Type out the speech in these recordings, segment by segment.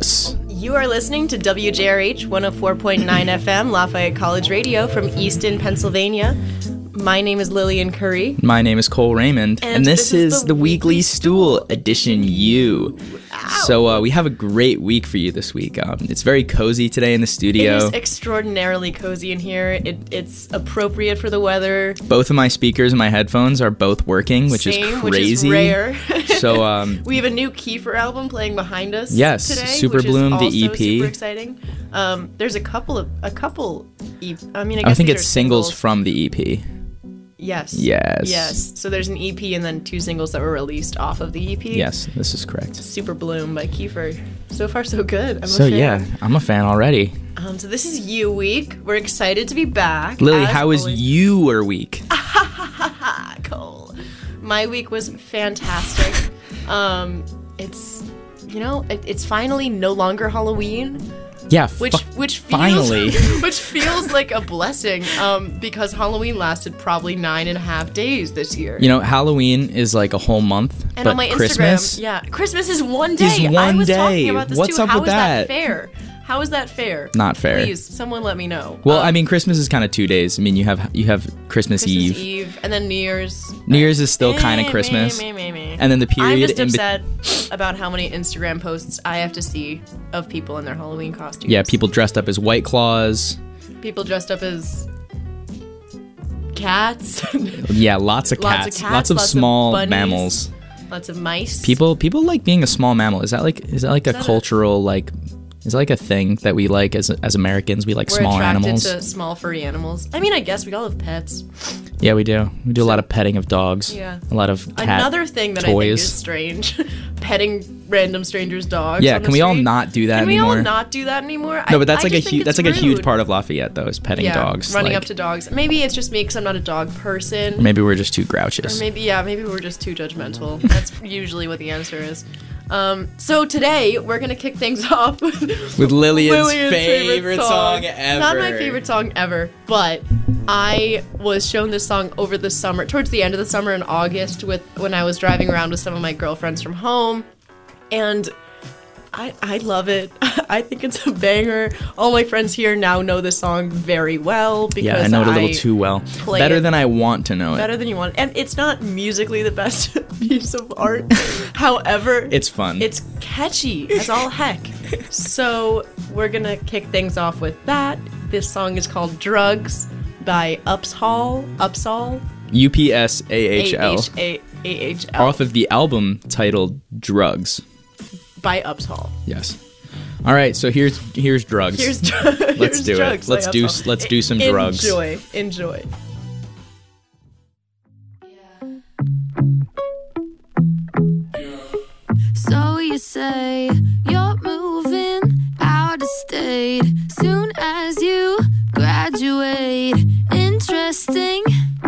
Yes. You are listening to WJRH 104.9 FM, Lafayette College Radio from Easton, Pennsylvania. My name is Lillian Curry. My name is Cole Raymond. And this is the Weekly Stool Edition U. Ow. So we have a great week for you this week. It's very cozy today in the studio. It is extraordinarily cozy in here. It's appropriate for the weather. Both of my speakers and my headphones are both working, which is crazy. Which is rare. So we have a new Kiefer album playing behind us. Yes, today, Super which Bloom, is the also EP. Super exciting. There's a couple. I think it's singles from the EP. Yes. So there's an EP and then 2 singles that were released off of the EP. Yes, this is correct. Super Bloom by Kiefer. So far, so good. I'm a fan. Yeah, I'm a fan already. So this is You Week. We're excited to be back. Lily, how was your week? Cole. My week was fantastic. It's finally no longer Halloween. Yeah, which finally. feels like a blessing because Halloween lasted probably 9.5 days this year. You know, Halloween is like a whole month, and but on my Christmas, Instagram, Christmas is one day. I was day. Talking about this What's too. up How with is that? Fair? How is that fair? Not fair. Please, someone let me know. Well, Christmas is kind of 2 days. I mean, you have Christmas Eve, and then New Year's. New Year's is still kind of Christmas. And then the period. I'm just upset about how many Instagram posts I have to see of people in their Halloween costumes. Yeah, people dressed up as White Claws. People dressed up as cats. Yeah, lots of cats. Lots of small bunnies, mammals. Lots of mice. People like being a small mammal. Is that a cultural like? Is that like a thing that we like as Americans? We like small animals. We're attracted to small furry animals. I mean, I guess we all have pets. Yeah, we do. We do a lot of petting of dogs. Yeah. A lot of cat Another thing that toys. I think is strange, petting random strangers' dogs. Yeah, on the can we all street. not do that Can anymore? we all not do that anymore? No, but that's I like a just think that's like it's a huge rude. part of Lafayette, though, is petting dogs. Running up to dogs. Maybe it's just me because I'm not a dog person. Maybe we're just too grouchish. Or maybe we're just too judgmental. That's usually what the answer is. So today we're gonna kick things off with Lillian's favorite song ever. Not my favorite song ever, but I was shown this song over the summer, towards the end of the summer in August, when I was driving around with some of my girlfriends from home, and I love it. I think it's a banger. All my friends here now know this song very well because I know it a little too well. Better than I want to know it. Better than you want. And it's not musically the best piece of art. However, it's fun. It's catchy as all heck. So we're gonna kick things off with that. This song is called Drugs by Upsall. UPSAHL. AHL. Off of the album titled Drugs. By Upsall. Yes. All right, so here's Drugs. Let's do it. Let's do some drugs. Enjoy. So you say you're moving out of state soon as you graduate. Interesting.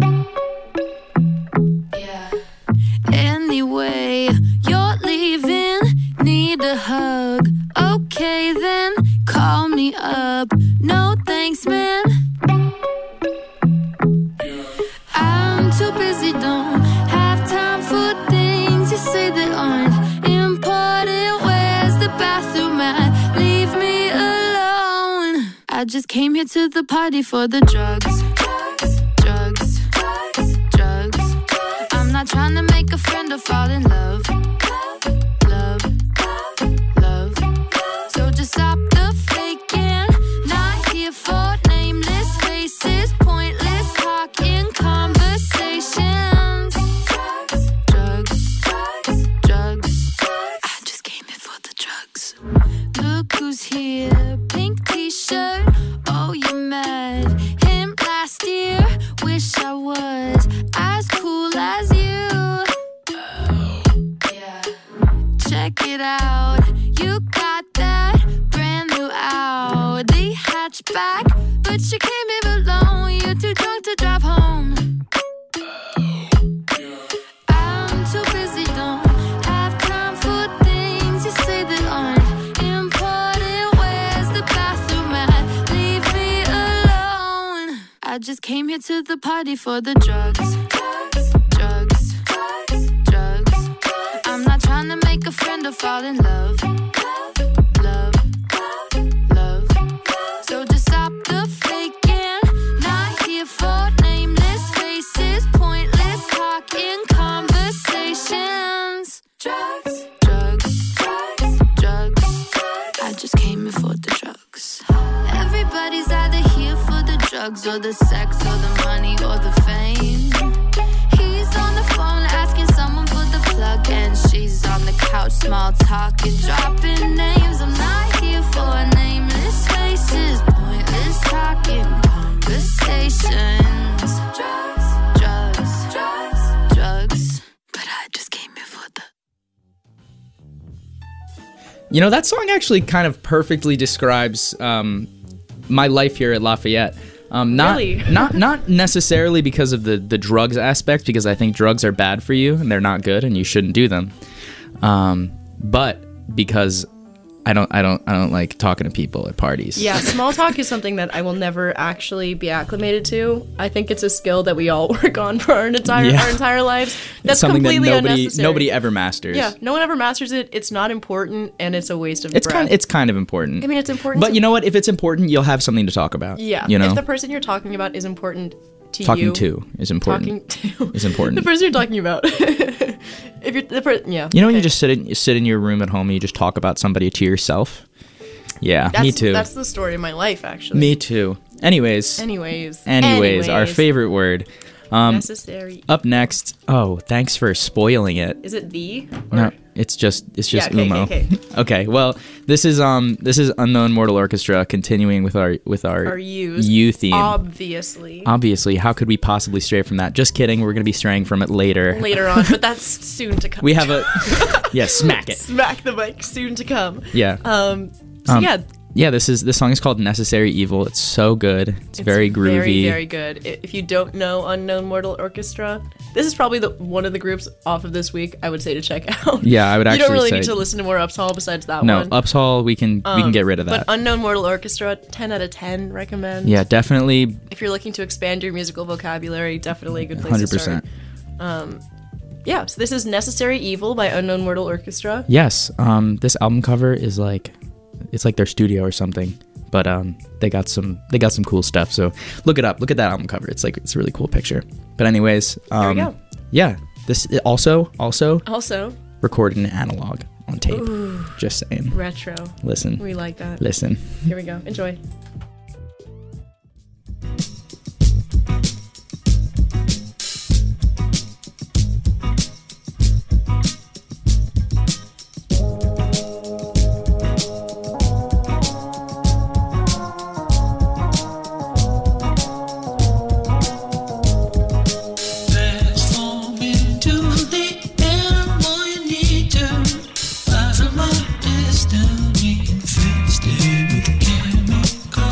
Yeah. Anyway, you're leaving. Need a hug. Okay then, call me up. No thanks, man. I'm too busy, don't have time for things you say that aren't important. Where's the bathroom at? Leave me alone. I just came here to the party for the drugs. I'm not trying to make a friend or fall in love. So just stop the faking. Not here for nameless faces. Pointless talking conversations. Drugs. I just came here for the drugs. Look who's here. Pink t-shirt. Oh, you're mad. Him last year. Wish I was as cool as you. Check it out. You got that brand new Audi hatchback, but you came here alone. You're too drunk to drive home. I'm too busy, don't have time for things you say that aren't important. Where's the bathroom at? Leave me alone. I just came here to the party for the drugs. I'm not trying to make a friend or fall in love. drugs or the sex or the money or the fame. He's on the phone asking someone for the plug, and she's on the couch small talking, dropping names. I'm not here for nameless faces, pointless talking conversations. Drugs, drugs, drugs, drugs. But I just came here for the... You know, that song actually kind of perfectly describes my life here at Lafayette. Really? not necessarily because of the drugs aspect, because I think drugs are bad for you and they're not good and you shouldn't do them. But because I don't like talking to people at parties. Yeah, small talk is something that I will never actually be acclimated to. I think it's a skill that we all work on for our entire lives. That's It's something completely that unnecessary. nobody ever masters. Yeah, no one ever masters it. It's not important, and it's a waste of It's breath. kind of important. I mean, it's important. But you know what? If it's important, you'll have something to talk about. Yeah, You know, if the person you're talking about is important to talking you, to is important. talking to is important. the person you're talking about. If you're the person, yeah. You know, when okay. you just sit in your room at home and you just talk about somebody to yourself. Yeah, me too. That's the story of my life, actually. Me too. Anyways, our favorite word. Necessary. Up next. Oh, thanks for spoiling it. Is it the? No, it's just Yeah, okay, Umo. okay. Okay, well, this is Unknown Mortal Orchestra continuing with our U theme. Obviously, How could we possibly stray from that? Just kidding. We're going to be straying from it later. Later on, but that's soon to come. We have a yeah, smack it. Smack the mic. Soon to come. Yeah. Yeah, this song is called Necessary Evil. It's so good. It's very groovy. Very, very good. If you don't know Unknown Mortal Orchestra, this is probably one of the groups off of this week I would say to check out. Yeah, I would actually say... You don't really need to listen to more Upsall besides that one. No, Upsall, we can get rid of that. But Unknown Mortal Orchestra, 10 out of 10 recommend. Yeah, definitely. If you're looking to expand your musical vocabulary, definitely a good place 100%. to start. Yeah, so this is Necessary Evil by Unknown Mortal Orchestra. Yes, this album cover is like... It's like their studio or something, but they got some cool stuff. So look it up. Look at that album cover. It's a really cool picture. But anyways, there we go. Yeah, this also recorded in analog on tape. Ooh, just saying. Retro. Listen. We like that. Listen. Here we go. Enjoy. Destiny, infested with chemicals.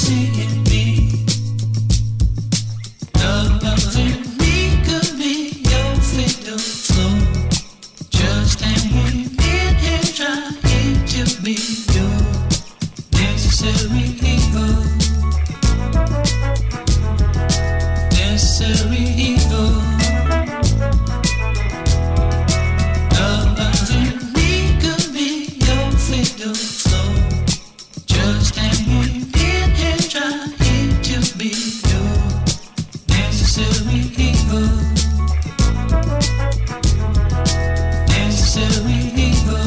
seeing me. Loving me could be your fatal flaw. Just hanging in and trying to be your necessary evil. Necessary evil. Loving me could be your fatal flaw. Just hanging in and trying to be your necessary evil. Necessary evil.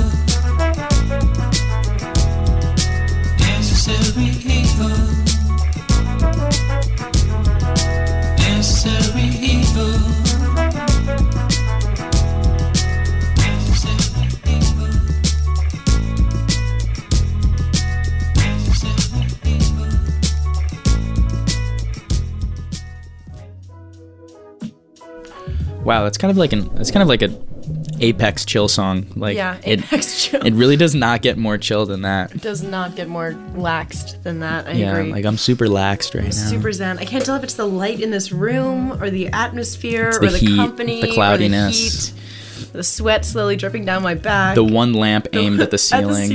Necessary evil. Necessary evil. Necessary evil. Necessary evil. Wow, it's kind of like a Apex chill song. Like Yeah, it, Apex chill. It really does not get more chill than that. Does not get more laxed than that. I Yeah, agree. like I'm super laxed right now. Super zen. I can't tell if it's the light in this room or the atmosphere It's or the the heat, company the cloudiness. or the heat. The sweat slowly dripping down my back. The one lamp aimed at the ceiling.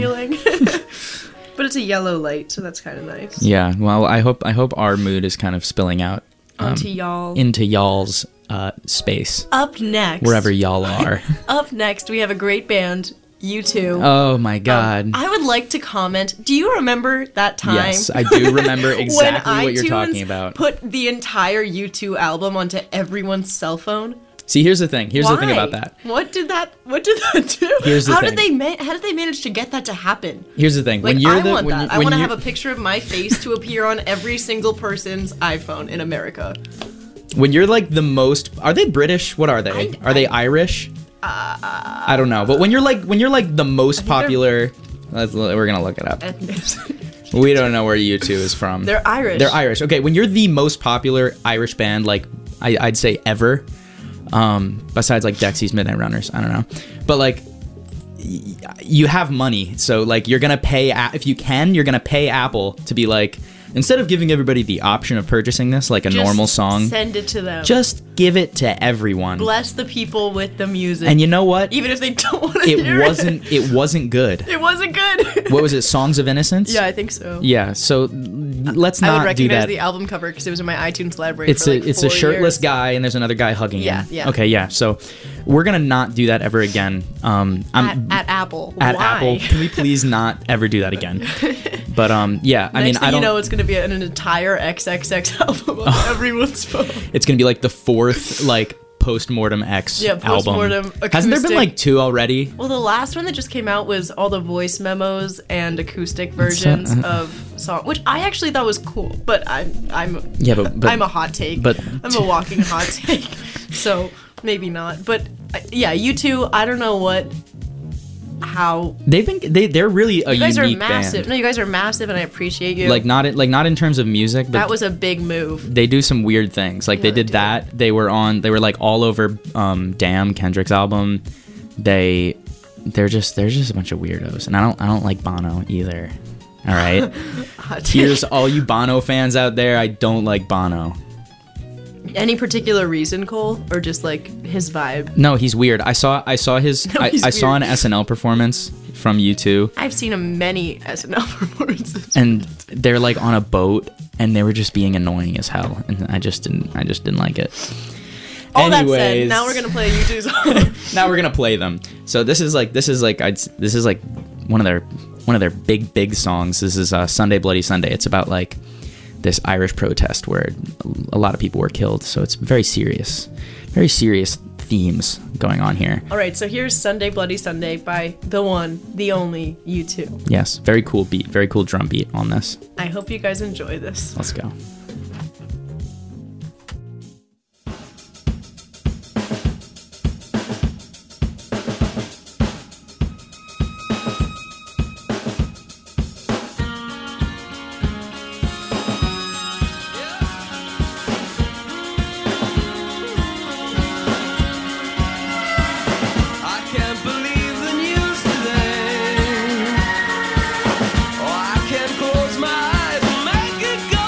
But it's a yellow light, so that's kind of nice. Yeah, well, I hope our mood is kind of spilling out Onto y'all. into y'all's space, Up next. wherever y'all are. Up next, we have a great band, U2. Oh my god. I would like to comment. Do you remember that time? Yes, I do remember exactly when what you're iTunes talking about. Put the entire U2 album onto everyone's cell phone. See, here's the thing. Here's the thing Why? about that. What did that do? Here's the how thing. How did they manage to get that to happen? Here's the thing. Like, when you're I the want when that. you- I when want to you're- have a picture of my face to appear on every single person's iPhone in America. when you're like the most, are they British? What are they? Are they Irish? I don't know. But when you're like the most popular, we're gonna look it up. We don't know where U2 is from. They're Irish. They're Irish. Okay, when you're the most popular Irish band, like I'd say ever, besides like Dexy's Midnight Runners, I don't know, but like you have money, so like you're gonna pay if you can, you're gonna pay Apple to be like, instead of giving everybody the option of purchasing this like a Just normal song, Send it to them. just give it to everyone. Bless the people with the music. And you know what? even if they don't want to hear It wasn't good. It wasn't good. What was it? Songs of Innocence? Yeah, I think so. Yeah. So let's I would not do recognize that. the album cover because it was in my iTunes library. It's for a like it's a 4 shirtless years. guy and there's another guy hugging Yeah, him. yeah. Okay, yeah. So we're gonna not do that ever again. I'm At Apple. at Why? Apple. Can we please not ever do that again? But yeah, I mean, Next thing I don't. you know, it's going to be an entire XXX album on everyone's phone. It's gonna be like the fourth like postmortem X Yeah, postmortem album. Hasn't there been acoustic. like 2 already? Well, the last one that just came out was all the voice memos and acoustic versions of song, which I actually thought was cool. But I'm Yeah, but I'm a hot take. but- I'm a walking hot take. So maybe not. But yeah, U2. I don't know how they're really a you guys are unique massive. band. No, you guys are massive, and I appreciate you. Not in terms of music, but that was a big move. they do some weird things. Like Yeah, they they did do. that. They were like all over Damn, Kendrick's album. They're just a bunch of weirdos. And I don't like Bono either. All right. Hot take. Here's all you Bono fans out there. I don't like Bono. Any particular reason, Cole, or just like his vibe? No, he's weird. I saw his No, he's I saw an weird. SNL performance from U2 I've seen him many SNL performances. and they're like on a boat and they were just being annoying as hell and I just didn't like it. All that said, Anyways. now we're gonna play a U2 song. Now we're gonna play them. So this is like one of their big songs. This is Sunday Bloody Sunday. It's about like this Irish protest where a lot of people were killed. So it's very serious themes going on here. All right, so here's Sunday Bloody Sunday by the one, the only U2. Yes, very cool beat, very cool drum beat on this. I hope you guys enjoy this. Let's go. I can't believe the news today. Oh, I can't close my eyes and make it go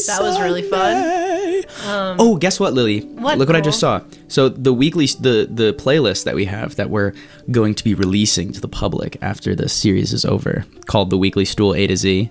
That was really fun. Oh, guess what, Lily? What, Look what I Cole? just saw. So the the playlist that we have that we're going to be releasing to the public after the series is over, called the Weekly Stool A to Z,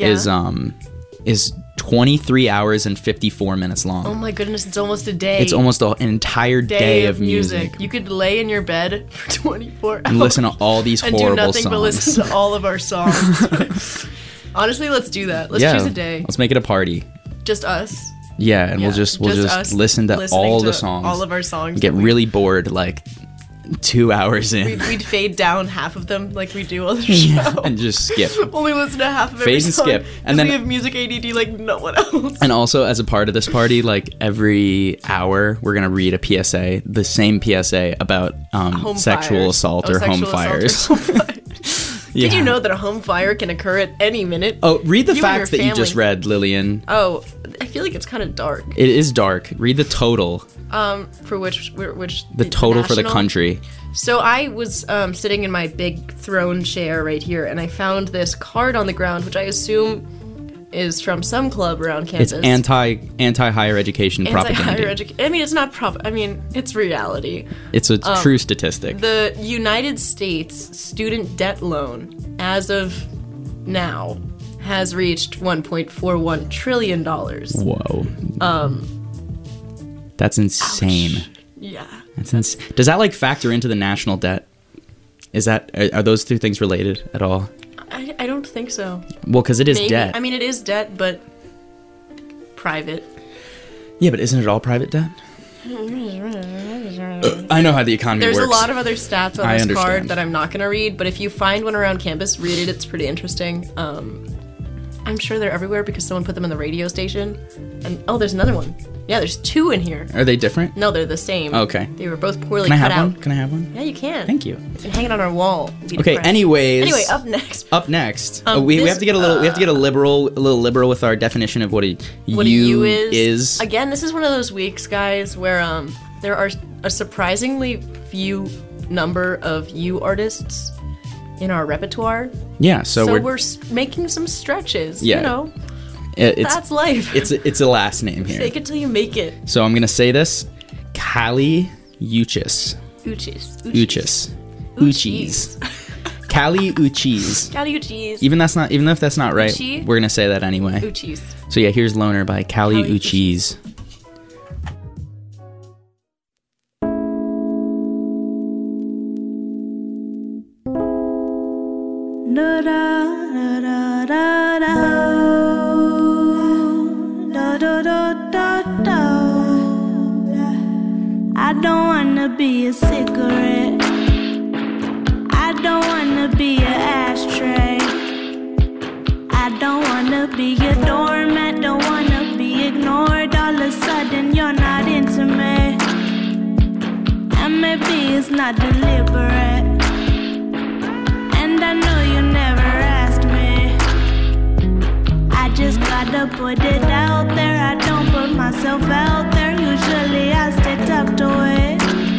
is 23 hours and 54 minutes long. Oh my goodness, it's almost a day. It's almost an entire day of music. You could lay in your bed for 24 hours And listen to all these and horrible do nothing songs. but listen to all of our songs. Honestly, let's do that. Let's choose a day. Let's make it a party. Just us. Yeah, and we'll just us listen to listening all to the songs. all of our songs. Get really bored like 2 hours in. We'd fade down half of them like we do on the show. And just skip. Only listen to half of every Fade and song. skip. And 'cause then- we have music ADD like no one else. And also, as a part of this party, like every hour, we're gonna read a PSA, the same PSA about Home sexual fires. assault Oh, or home sexual assault or fires. home fires. Yeah. Did you know that a home fire can occur at any minute? Oh, read the You and your facts that you just family. read, Lillian. Oh, I feel like it's kind of dark. It is dark. Read the total. For which The total for the national? country. So I was sitting in my big throne chair right here, and I found this card on the ground, which I assume is from some club around campus. It's anti higher education propaganda. Anti-higher education. I mean, it's not I mean, it's reality. It's a true statistic. The United States student debt loan, as of now, has reached $1.41 trillion. Whoa. That's insane. Yeah. That's Does that like factor into the national debt? Is that are those two things related at all? I don't think so. Well, because it is Maybe. debt. I mean, it is debt, but private. Yeah, but isn't it all private debt? I know how the economy There's works. a lot of other stats on I this understand. card that I'm not going to read, but if you find one around campus, read it. It's pretty interesting. I'm sure they're everywhere because someone put them in the radio station. And oh, there's another one. Yeah, there's two in here. Are they different? No, they're the same. Okay. They were both poorly Can I cut have out. one? Can I have one? Yeah, you can. Thank you. You can hang it on our wall. Be Okay. depressed. Anyways. Anyway, up next. Up next, we this- have to get a little liberal with our definition of what a What U a U is. Again, this is one of those weeks, guys, where there are a surprisingly few number of U artists in our repertoire. Yeah, so we're making some stretches. Yeah. You know, it's that's life. it's a last name here. Fake it till you make it. So I'm gonna say this: Kali Uchis. Uchis. Uchis. Kali Uchis. Kali Uchis. Even if that's not right, Uchi? we're gonna say that anyway. Uchis. So yeah, here's Loner by Kali Kali Uchis. I don't wanna be a cigarette. I don't wanna be an ashtray. I don't wanna be a doormat. Don't wanna be ignored. All of a sudden you're not into me. And maybe it's not deliberate. And I know you never asked me. I just gotta put it out there. I don't put myself out there. Usually I stay tucked away.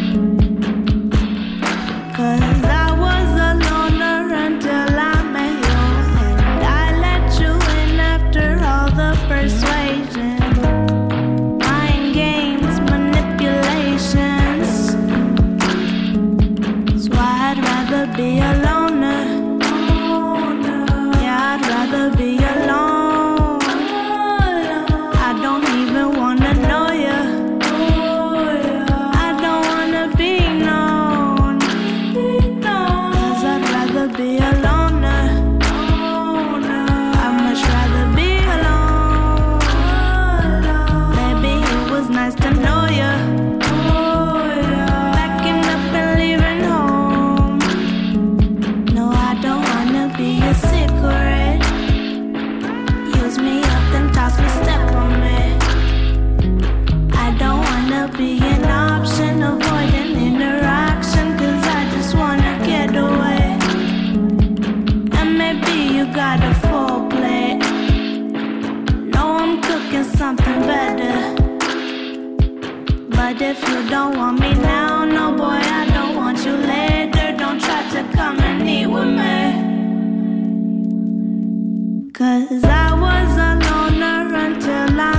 'Cause I was a loner until I met you. And I let you in after all the persuasion. Mind games, manipulations. So I'd rather be a loner. Yeah, I'd rather be alone. I don't even wanna know ya. I don't wanna be known. 'Cause I'd rather be a loner. I'd much rather be alone. Maybe it was nice to know ya. Backing up and leaving home. No, I don't wanna be a cigarette. Use me up then toss me, step on me. I don't wanna be an option, avoiding interaction, 'cause I just wanna get away. And maybe you got a full plate. No, I'm cooking something better. But if you don't want me now, no boy, I don't want you later. Don't try to come and eat with me. 'Cause I was a loner until I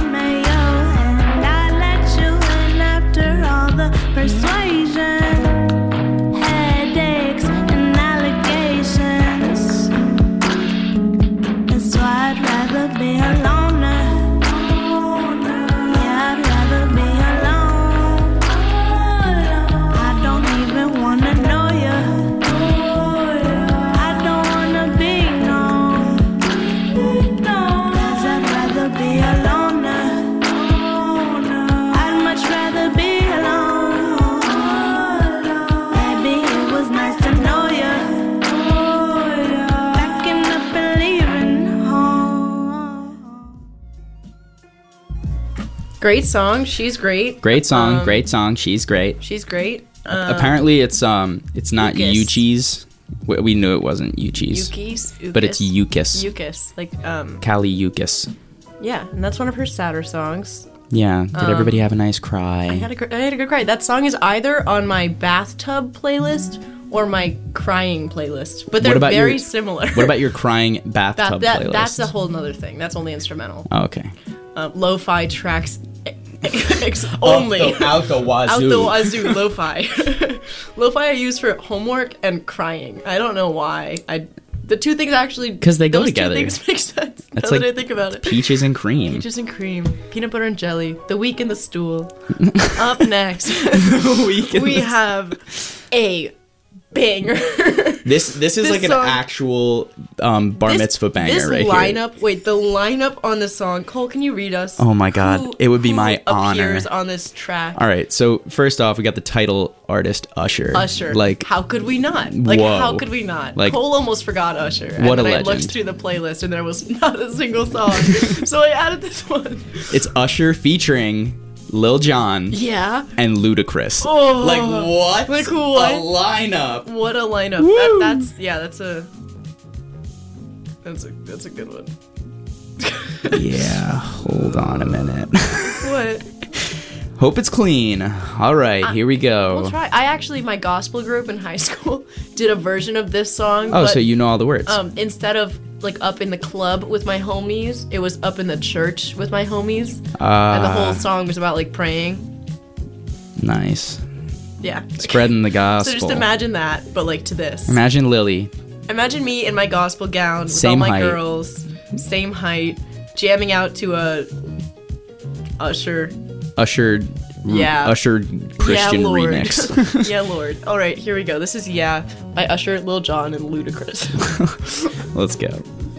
Great song. She's great. Great song. Great song. She's great. She's great. Apparently, it's not Ukis. Uchis. We knew it wasn't Uchis. Ukis. But it's Ukis. Ukis. Like, Kali Ukis. yeah, and that's one of her sadder songs. Yeah. Did everybody have a nice cry? I had a good cry. That song is either on my bathtub playlist or my crying playlist, but they're very similar. What about your crying bathtub playlist? That's a whole nother thing. That's only instrumental. Oh, okay. Lo-fi tracks only. Out the wazoo. Out the wazoo, lo-fi. Lo-fi I use for homework and crying. I don't know why. The two things actually... Because they go those together. Two things make sense. That's now like that I think about it. Peaches and cream. Peaches and cream. Peanut butter and jelly. The Week in the Stool. Up next, we have a banger. This is like an song- actual bar mitzvah banger right here. The lineup on this song. Cole, can you read us? Oh my God. It would be my honor. Appears on this track. All right, so first off, we got the title artist, Usher. Usher. Like, how could we not? Like, whoa. how could we not? Like, Cole almost forgot Usher. And what a then I legend. looked through the playlist and there was not a single song. So I added this one. it's Usher featuring Lil Jon Yeah. and Ludacris. Oh, like, what? like what? A lineup. What a lineup. Woo. That's a good one. Yeah, hold on a minute. What? Hope it's clean. All right, here we go. We'll try. My gospel group in high school did a version of this song. Oh, but, so you know all the words. instead of like up in the club with my homies, it was up in the church with my homies. And the whole song was about like praying. Nice. Yeah. Spreading the gospel. So just imagine that, but like to this. Imagine Lily. Imagine me in my gospel gown with Same all my height. girls, same height, jamming out to a Usher. Ushered Christian yeah, Lord. remix. Yeah, Lord. All right, here we go. This is Yeah by Usher, Lil Jon, and Ludacris. Let's go.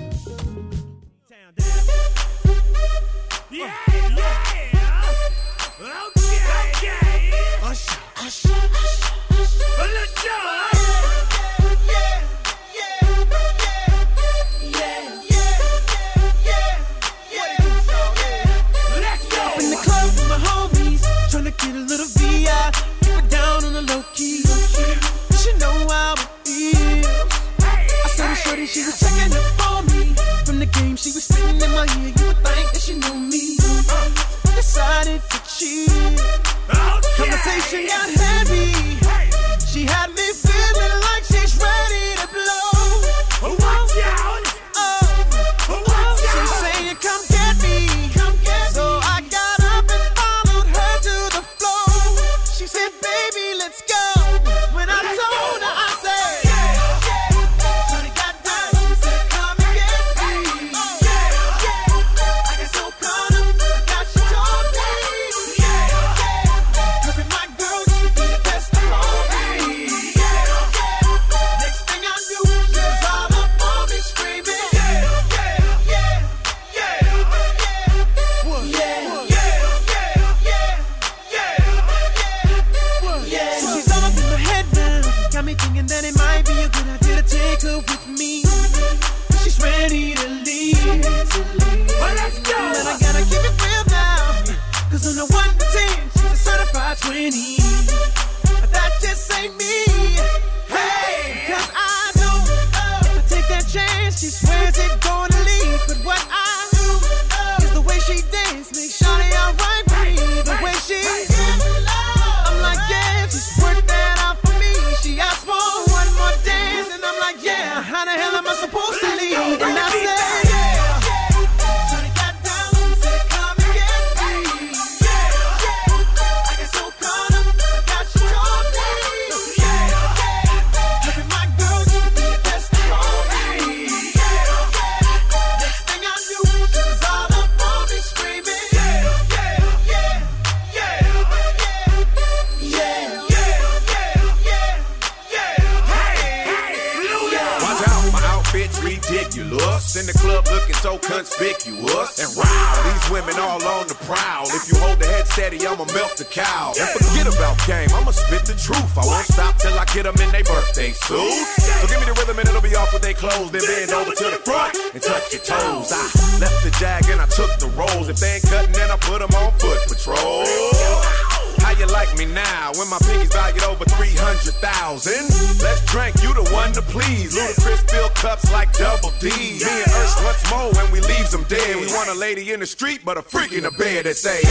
In the club with my homies, tryna get a little VI, keep it down on the low key. You should know how it feels. I saw the shorty, she was checking up on me. From the game, she was spitting in my ear. You would think that she knew me. Decided to cheat. Conversation got heavy. She had me feeling like she's ready to blow. Watch out! She's saying, come get me. So I got up and followed her to the floor. She said, baby, let's go. When I told her, I said, Shorty got down, said, come and get me. I got so caught up, forgot she told me. Her and my girl used to be the best of all me. Next thing I knew, she was all up on me screaming. She's all up in my head now. Got me thinking that it might be a good idea to take her with me. She's ready to leave. Well, let's go. But I gotta keep it real now. Cause on the 1 to 10, she's a certified 20. But that just ain't me. Hey, cause I know if I take that chance, she swears it's gonna leave. But what I do is the way she dance makes Shawty alright with me. The way she I'm like, yeah, just work that out for me. She asked for one more dance, and I'm like, yeah, how the hell am I supposed to leave? And I said, Shawty got down, said, come and get me. I got so caught up, forgot she told me. Her and my girl used to be the best of all me. Next thing I knew, she was all up on me screaming. Watch out, my outfit's ridiculous. In the club looking so conspicuous. And wow, these women all on the prowl. If you hold the head steady, I'ma milk the cow. And forget about game, I'ma spit the truth. I won't stop till I get them in their birthday suits. So give me the rhythm and it'll be off with their clothes. Then bend over to the front and touch your toes. I left the jag and I took the rolls. If they ain't cutting, then I put them on foot patrol. like me now when my pinky's valued over 300,000? Let's drink, you the one to please. Ludacris fill cups like Double D. Me and Ursh once more when we leaves them dead. We want a lady in the street, but a freak in the bed that say,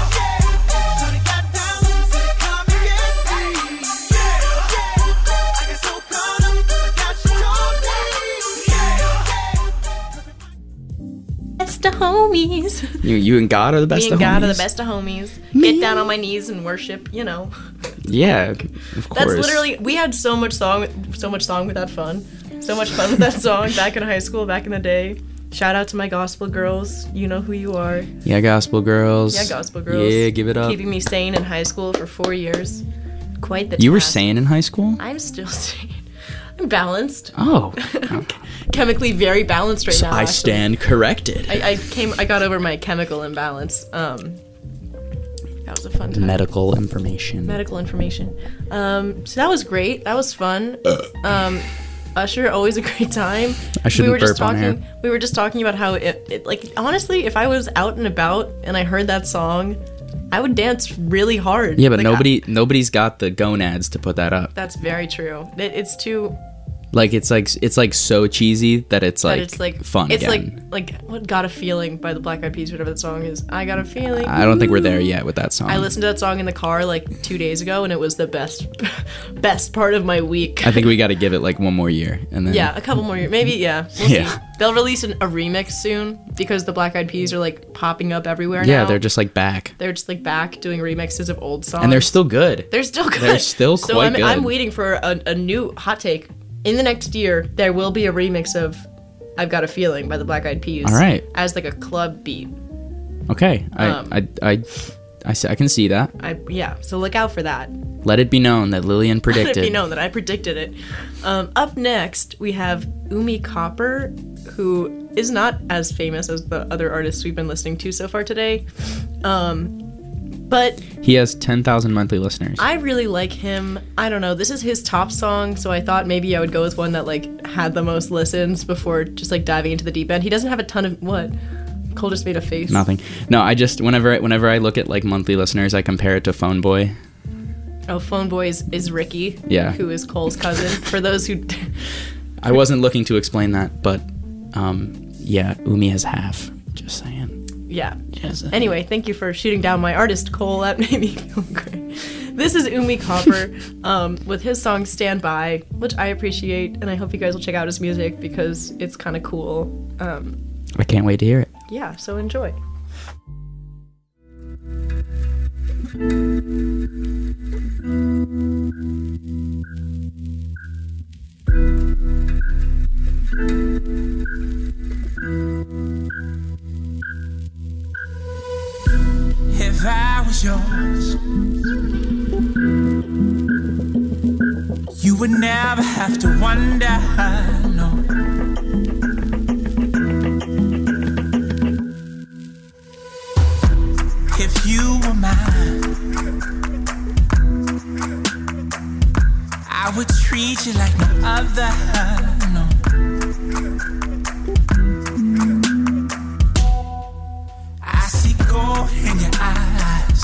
Best of homies. You and God are the best Me of and God homies. are the best of homies. Get down on my knees and worship, you know. Yeah, of course. That's literally, we had so much song with that fun. So much fun with that song back in high school, back in the day. Shout out to my gospel girls. You know who you are. Yeah, gospel girls. Yeah, gospel girls. Yeah, give it up. Keeping me sane in high school for 4 years. Quite the You were task. sane in high school? I'm still sane. I'm balanced. Oh, okay. Chemically very balanced right So now. I actually. stand corrected. I got over my chemical imbalance. That was a fun time. Medical information. Medical information. So that was great. That was fun. Usher, always a great time. I shouldn't we were just burp on talking. air. We were just talking about how it like honestly, if I was out and about and I heard that song, I would dance really hard. Yeah, but Like, nobody's got the gonads to put that up. that's very true. It's too. Like it's like so cheesy that it's like, That it's like fun It's again. like what Got a Feeling by the Black Eyed Peas, whatever that song is. I got a feeling. I don't think we're there yet with that song. I listened to that song in the car like 2 days ago, and it was the best part of my week. I think we got to give it like one more year, and then Yeah, a couple more years. Maybe, yeah. We'll Yeah. see. They'll release a remix soon because the Black Eyed Peas are like popping up everywhere now. yeah, they're just like back, They're just like back doing remixes of old songs. and they're still good. They're still good. They're still so quite I'm good. waiting for a new hot take. In the next year, there will be a remix of I've Got a Feeling by the Black Eyed Peas. All right. As like a club beat. Okay, I can see that. Yeah, so look out for that. Let it be known that Lillian Let predicted. it be known that I predicted it. Up next, we have Umi Copper, who is not as famous as the other artists we've been listening to so far today. But He has 10,000 monthly listeners. I really like him. I don't know. This is his top song, so I thought maybe I would go with one that like had the most listens before just like diving into the deep end. He doesn't have a ton of what? Cole just made a face. Nothing. No, I just whenever I look at like monthly listeners, I compare it to Phone Boy. Oh, Phone Boy is Ricky. Yeah. Who is Cole's cousin. For those who I wasn't looking to explain that, but yeah, Umi has half. Just saying. Yeah. Just saying. Anyway, thank you for shooting down my artist, Cole. That made me feel great. This is Umi Copper with his song Stand By, which I appreciate, and I hope you guys will check out his music because it's kind of cool. I can't wait to hear it. Yeah, so enjoy. If I was yours, you would never have to wonder, no. If you were mine, I would treat you like no other, no. I see gold in your eyes,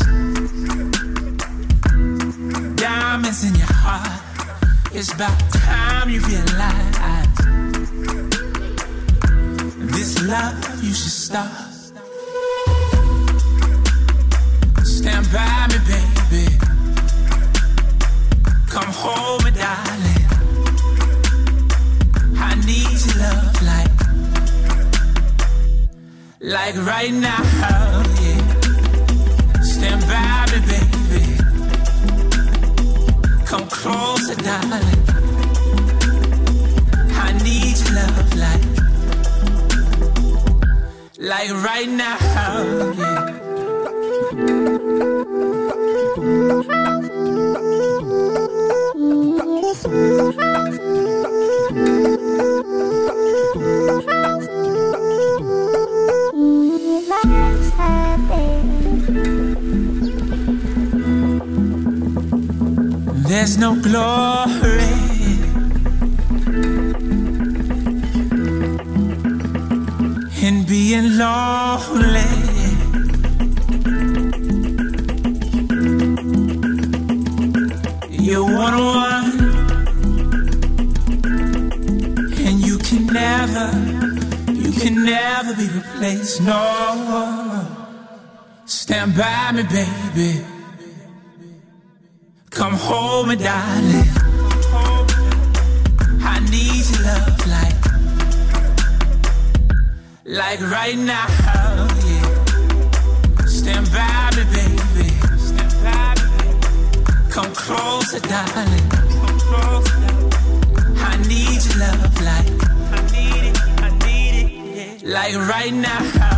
diamonds in your heart. It's about time you realize this love you should start. Stand by me, baby. Come hold me, darling. I need your love like right now, yeah. Stand by me, baby. Come closer, darling. I need your love like right now, yeah. There's no glory in being lonely. place, no. Stand by me, baby. Come hold me, darling. I need your love like right now, yeah. Stand by me, baby. Stand by me, baby. Come closer, darling. Come closer, darling. I need your love like I need it, yeah. Like right now, yeah.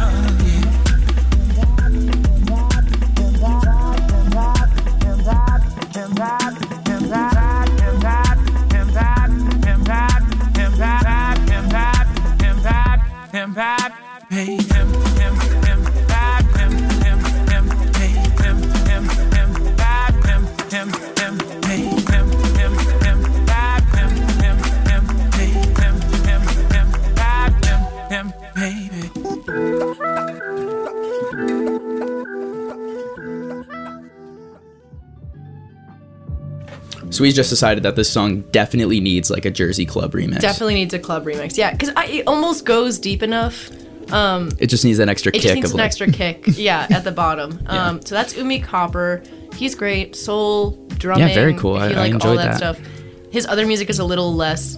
So we just decided that this song definitely needs like a Jersey Club remix. Definitely needs a club remix. Yeah, because it almost goes deep enough. It just needs an extra kick. It just needs of an like, extra kick. Yeah, at the bottom. Yeah. So that's Umi Copper. He's great. Soul, drumming. Yeah, very cool. If you I like enjoyed all that that. stuff. His other music is a little less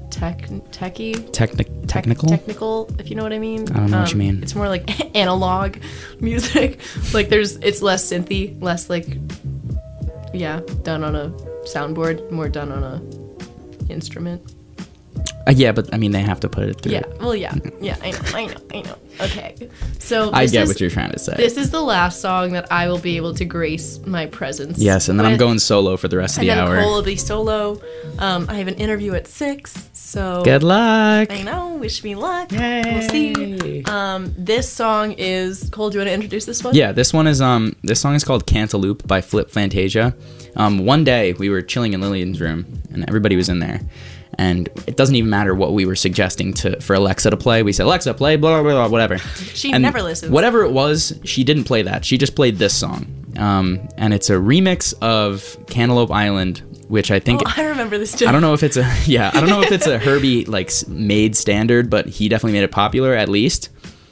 techy. Technical, if you know what I mean. I don't know what you mean. It's more like analog music. Like it's less synthy, less like, yeah, done on a soundboard, more done on a instrument. Yeah, but I mean, they have to put it through. Yeah, well, yeah, I know. Okay, so I get what you're trying to say. This is the last song that I will be able to grace my presence. Yes, and then I'm going solo for the rest of the hour. And then Cole will be solo. I have an interview at 6, so... Good luck! I know, wish me luck. Yay! We'll see. This song is... Cole, do you want to introduce this one? Yeah, this song is called Cantaloupe by Flip Fantasia. One day, we were chilling in Lillian's room, and everybody was in there. And it doesn't even matter what we were suggesting for Alexa to play. We said, Alexa, play blah, blah, blah, whatever. She and never listens. Whatever it was, she didn't play that. She just played this song. And it's a remix of Cantaloupe Island, which I think... Oh, I remember this too. I don't know if it's a... Yeah, I don't know if it's a Herbie, like, made standard, but he definitely made it popular, at least.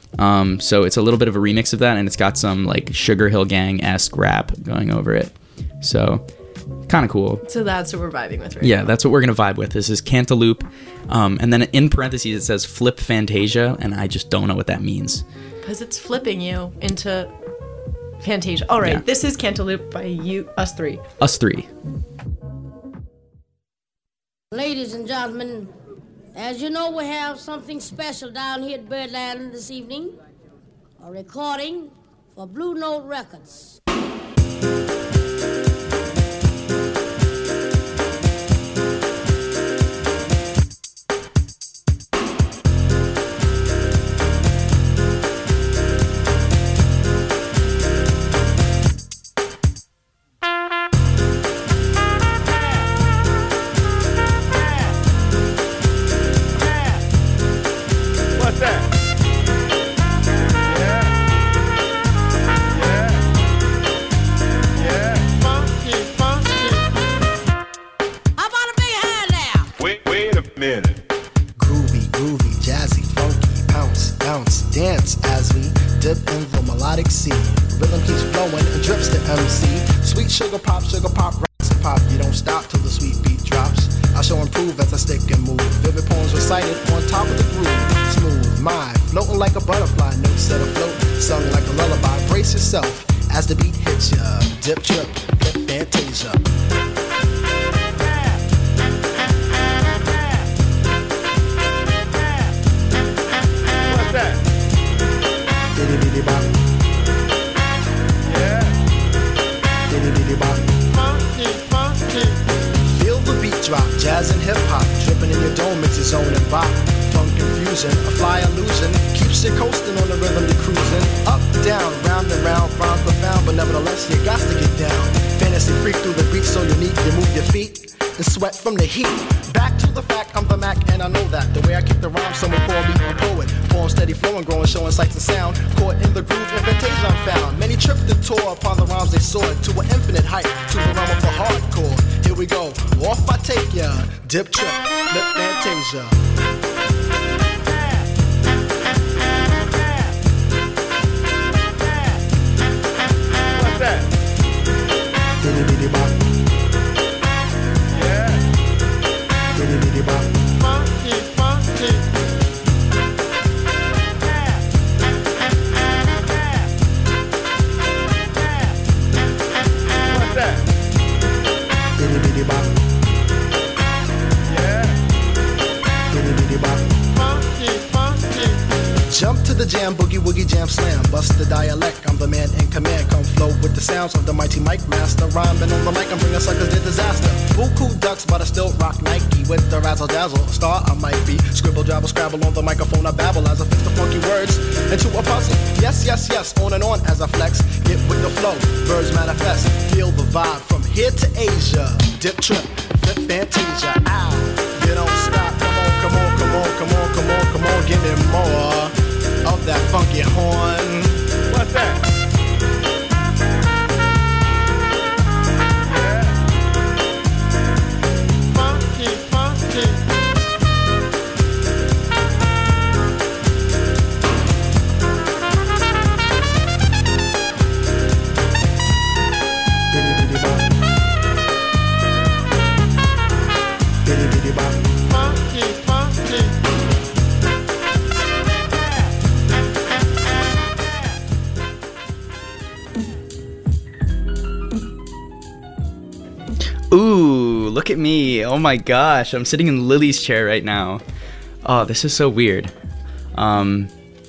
So it's a little bit of a remix of that, and it's got some, like, Sugar Hill Gang-esque rap going over it. So... kind of cool. So that's what we're vibing with right now. Yeah, that's what we're going to vibe with. This is Cantaloupe. And then in parentheses, it says Flip Fantasia, and I just don't know what that means. Because it's flipping you into Fantasia. All right, This is Cantaloupe by us three. Us three. Ladies and gentlemen, as you know, we have something special down here at Birdland this evening. A recording for Blue Note Records. Sugar pop, rocks and pop. You don't stop till the sweet beat drops. I shall improve as I stick and move. Vivid poems recited on top of the groove. Smooth mind, floating like a butterfly. Notes set afloat, sung like a lullaby. Brace yourself as the beat hits ya. Dip, trip, flip, Fantasia. What's that? Diddy bop. Feel the beat drop, jazz and hip hop, dripping in your dome, it's its own and bop. Funk confusion, a fly illusion, keeps you coasting on the rhythm you're cruising. Up, down, round and round, rhymes profound, but nevertheless you got to get down. Fantasy freak through the beat so unique, you move your feet and sweat from the heat. Back to the fact, I'm the Mac and I know that. The way I kick the rhyme, someone call me a poet. Poem steady flowing, growing, showing sights and sound. Caught in the groove, invitation I'm found. Many tripped and tore upon the rhymes they soared to an infinite height, to the realm of the hardcore. Here we go, off I take ya. Dip, trip, flip, Fantasia. the dialect. I'm the man in command. Come flow with the sounds of the mighty Mike Master. Rhyming on the mic, I'm bringing suckers to disaster. Buku ducks, but I still rock Nike with the razzle dazzle. Star I might be. Scribble, jabble, scrabble on the microphone. I babble as I fix the funky words into a puzzle. Yes, yes, yes. On and on as I flex. Get with the flow. Birds manifest. Feel the vibe from here to Asia. Dip, trip, flip, fantasia. Ow. You don't stop. Come on, come on, come on, come on, come on, come on. Give me more of that funky horn. What's that? Ooh, look at me. Oh my gosh, I'm sitting in Lily's chair right now. Oh, this is so weird. Wow.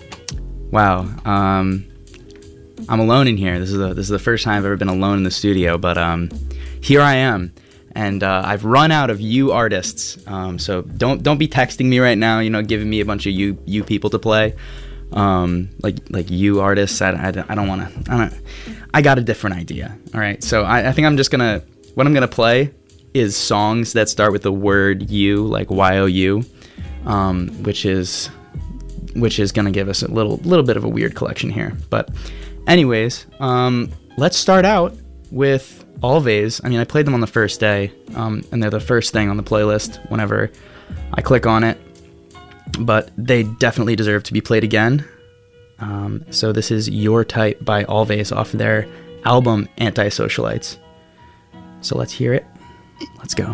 I'm alone in here. This is the first time I've ever been alone in the studio, but here I am. And I've run out of you artists. So don't be texting me right now, giving me a bunch of you people to play. Like you artists. I don't want to. I got a different idea. All right. So I think I'm just gonna. What I'm gonna play is songs that start with the word "you," like Y-O-U, which is gonna give us a little bit of a weird collection here. But, anyways, let's start out with Always. I mean, I played them on the first day, and they're the first thing on the playlist whenever I click on it. But they definitely deserve to be played again. So this is Your Type by Always off their album Antisocialites. So let's hear it. Let's go.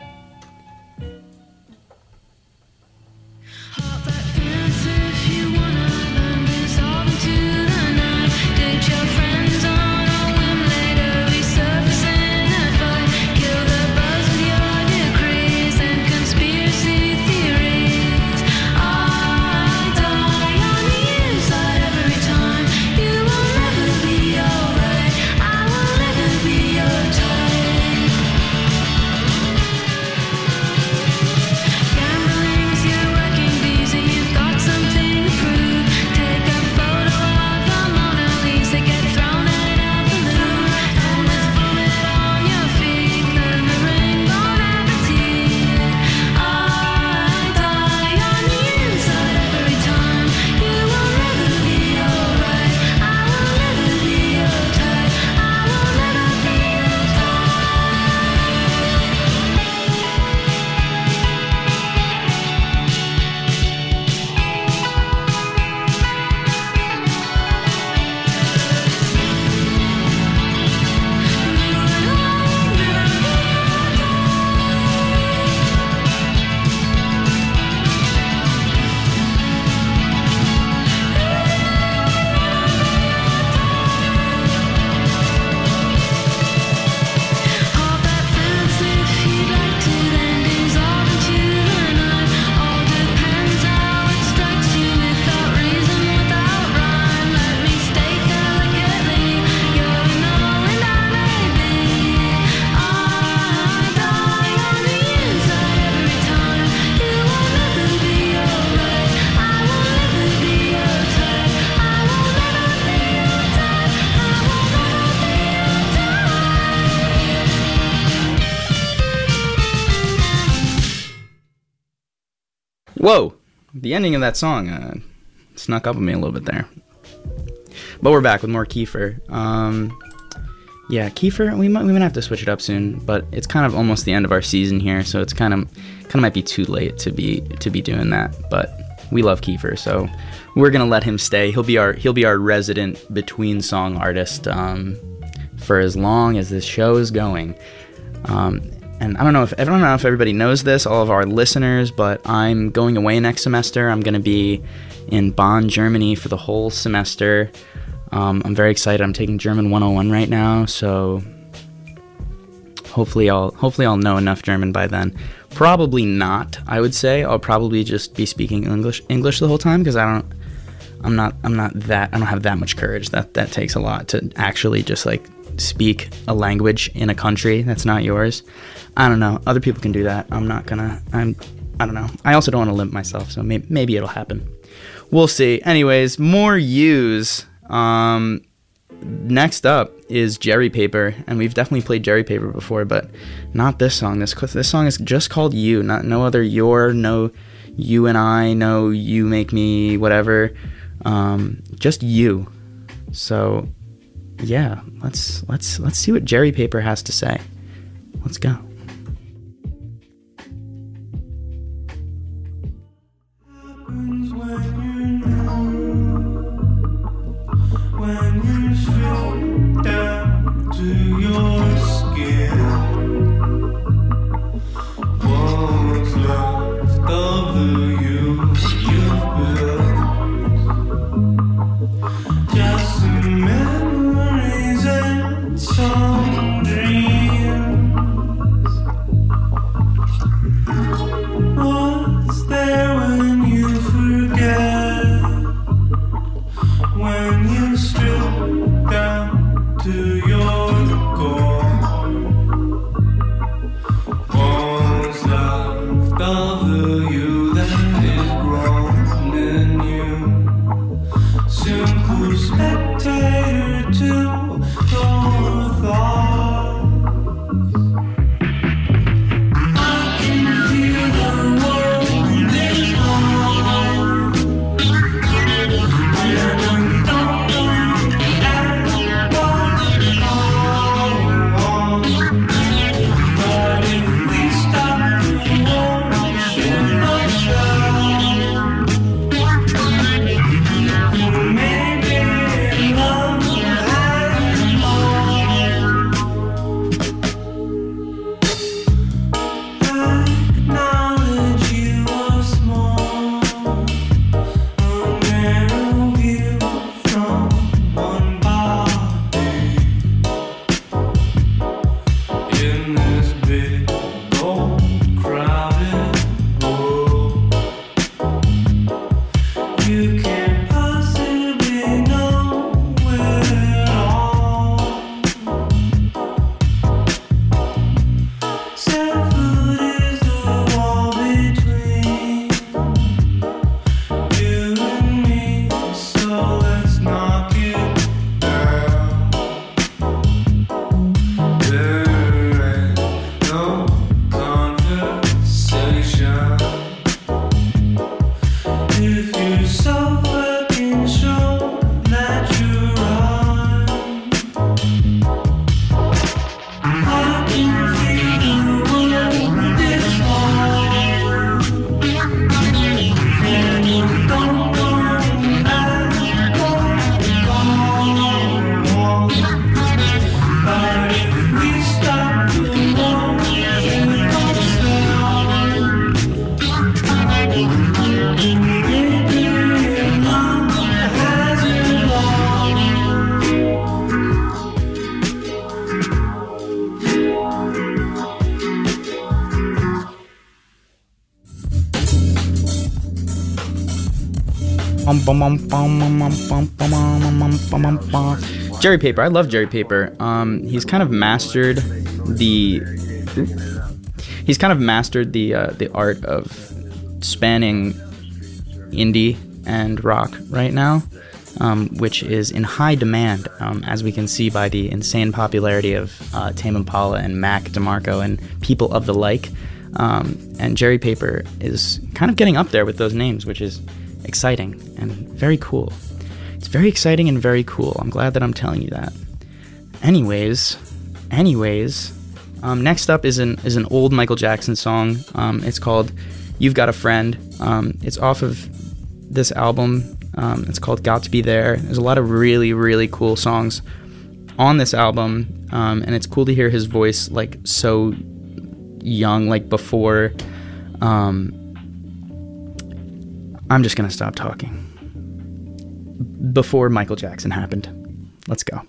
Whoa! The ending of that song snuck up on me a little bit there. But we're back with more Kiefer. Yeah, Kiefer, we might have to switch it up soon, but it's kind of almost the end of our season here, so it's kind of might be too late to be doing that. But we love Kiefer, so we're gonna let him stay. He'll be our resident between song artist for as long as this show is going. And I don't know if everybody knows this, all of our listeners, but I'm going away next semester. I'm going to be in Bonn, Germany for the whole semester. I'm very excited. I'm taking German 101 right now, so hopefully I'll know enough German by then. Probably not, I would say. I'll probably just be speaking English the whole time because I I'm not that, I don't have that much courage. That takes a lot to actually just like speak a language in a country that's not yours. I don't know. Other people can do that. I don't know. I also don't want to limit myself, so maybe it'll happen. We'll see. Anyways, more U's. Next up is Jerry Paper, and we've definitely played Jerry Paper before, but not this song. This song is just called You, no other your, no you and I, no you make me, whatever. Just You. So yeah, let's see what Jerry Paper has to say. Let's go. Jerry Paper. I love Jerry Paper. He's kind of mastered the art of spanning indie and rock right now, which is in high demand, as we can see by the insane popularity of Tame Impala and Mac DeMarco and people of the like. And Jerry Paper is kind of getting up there with those names, which is exciting and very cool. It's very exciting and very cool. I'm glad that I'm telling you that. Anyways, next up is an old Michael Jackson song. It's called "You've Got a Friend." It's off of this album. It's called "Got to Be There." There's a lot of really, really cool songs on this album, and it's cool to hear his voice like so young, like before. I'm just gonna stop talking. Before Michael Jackson happened. Let's go.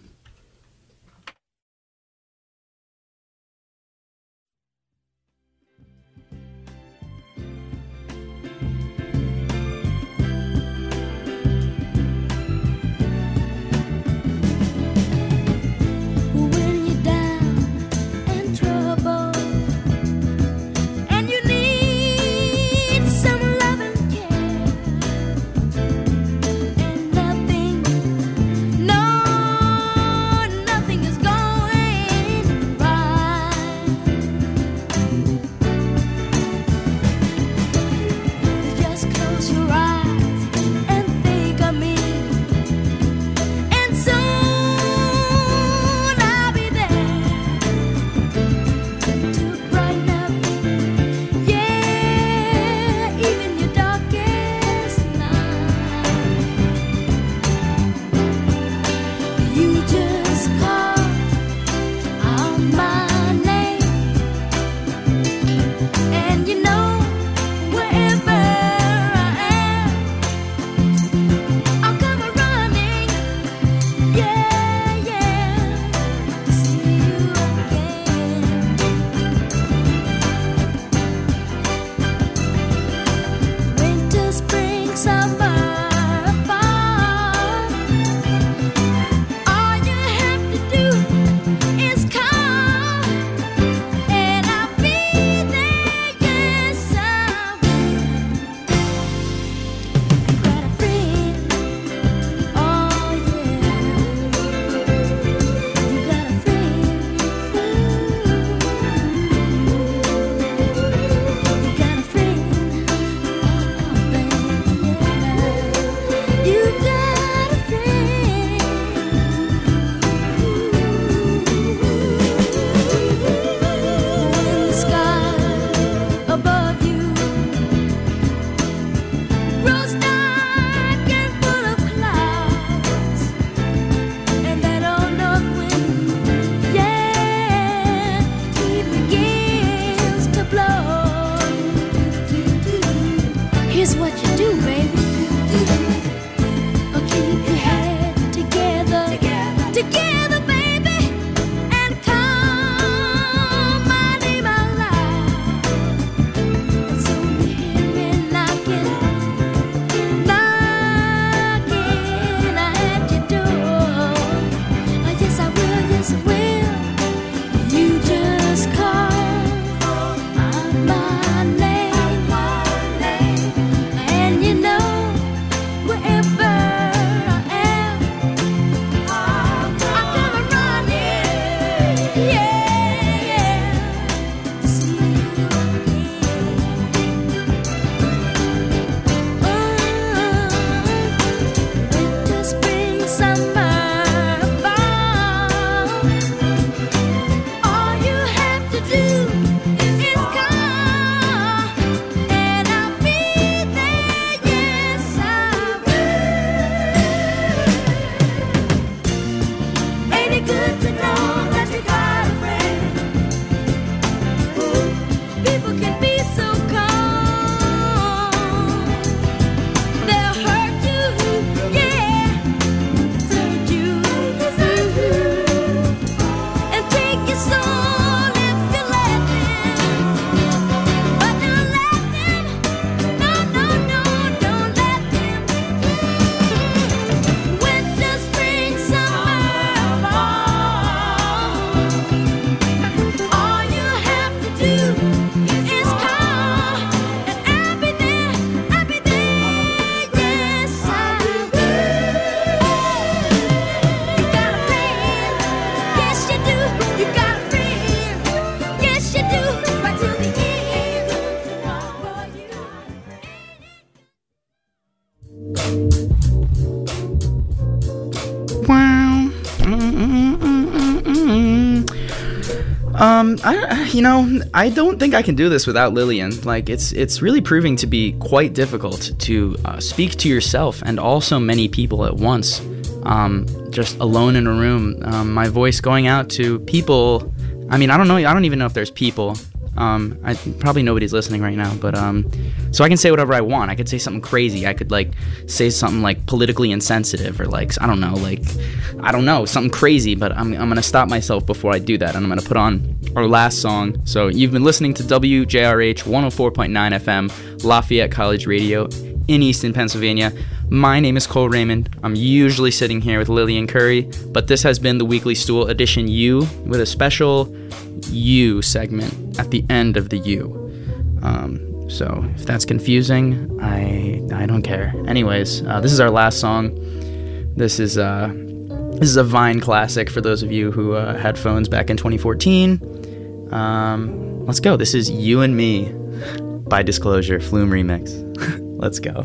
I don't think I can do this without Lillian. Like, it's really proving to be quite difficult to speak to yourself and also many people at once. Just alone in a room, my voice going out to people. I mean, I don't know. I don't even know if there's people. Probably nobody's listening right now, but so I can say whatever I want. I could say something crazy. I could like say something like politically insensitive or like I don't know, something crazy. But I'm gonna stop myself before I do that, and I'm gonna put on our last song. So you've been listening to WJRH 104.9 FM, Lafayette College Radio in Easton, Pennsylvania. My name is Cole Raymond. I'm usually sitting here with Lillian Curry, but this has been the Weekly Stool edition U with a special U segment at the end of the U. So if that's confusing, I don't care. Anyways, this is our last song. This is a Vine classic for those of you who had phones back in 2014. Let's go. This is You and Me by Disclosure, Flume remix. Let's go.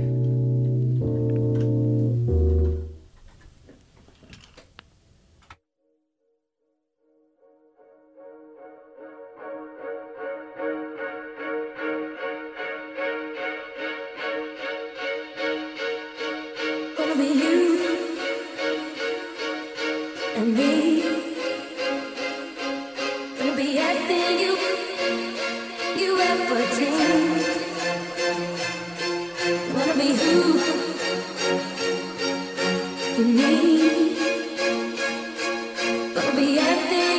Gonna be you and me. Gonna be everything you ever dreamed. Wanna be who you need. Gonna be everything